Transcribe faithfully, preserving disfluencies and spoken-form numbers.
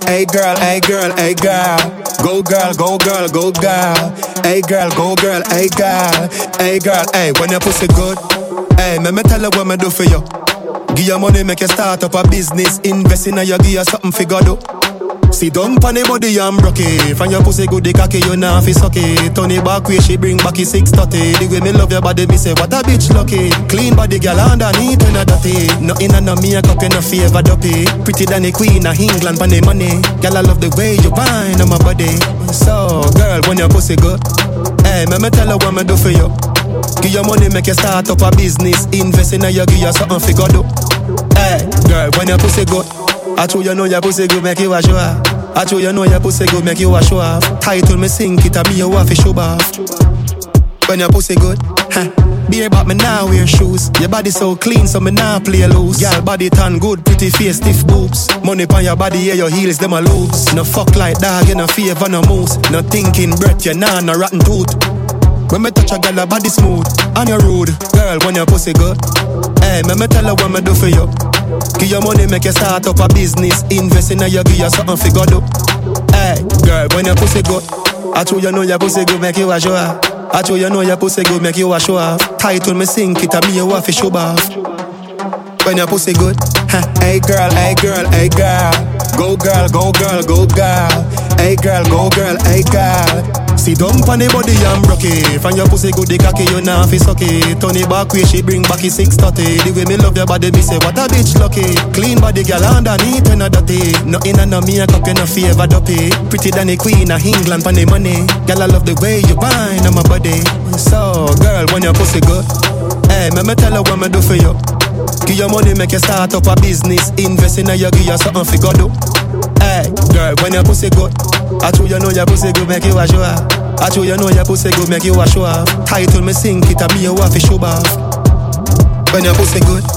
Hey girl, hey girl, hey girl. Go girl, go girl, go girl. Hey girl, go girl, hey girl. Hey girl, hey, when your pussy good. Hey, me me tell her what me do for you. Give you money, make you start up a business. Invest in you, give you something for God do. See down pon the body and broke it. From your pussy good, the cocky, you nah fi suck it. Turn it back way, she bring back it six thirty. The way me love your body, me say what a bitch lucky. Clean body, girl underneath when I dirty. Nothing in no makeup, you no favor dopey. Pretty than the queen of England pon the money. Girl I love the way you whine on my body. So girl, when your pussy good, hey, me me tell her what me do for you. Give you money, make you start up a business. Invest in you, give you something for God do. Hey, girl, when your pussy good, I told you know your pussy good, make you a show off. I told you know your pussy good, make you a show off. Title me sink it, and me you have a show off. When your pussy good, huh? Be about me now wear shoes. Your body so clean, so me now play loose. Girl body tan good, pretty face, stiff boobs. Money pon your body, yeah, your heels them a loose. No fuck like dog, you no favor no moose. No thinking breath, you nah no rotten tooth. When me touch a girl, her body smooth and you rude. Girl, when your pussy good, hey, me me tell her what me do for you. Give you money, make you start up a business. Invest in you, give you something for God do. Hey, girl, when your pussy good, I told you know your pussy good, make you a show off. I told you know your pussy good, make you a show off. Title me sink it, and me you have a show off. When your pussy good, huh? Hey girl, hey girl, hey girl. Go girl, go girl, go girl. Hey girl, go girl, hey girl. See down pon the body and broke it. From your pussy good, the cocky, you nah fi suck it. Turn it back way, she bring back it six thirty. The way me love your body, me say what a bitch lucky. Clean body, girl underneath when I dirty. Nothing in no makeup, you no favor dopey. Pretty than the queen of England pon the money. Girl I love the way you whine on my body. So girl, when your pussy good, hey, me me tell her what me do for you. Give you money, make you start up a business. Invest in you, give you something for God do. Hey, girl, when your pussy good, I told you know your pussy good, make you a show off. I told you know your pussy good, make you a show off. Title me sink it, and me you have a show off. When your pussy good,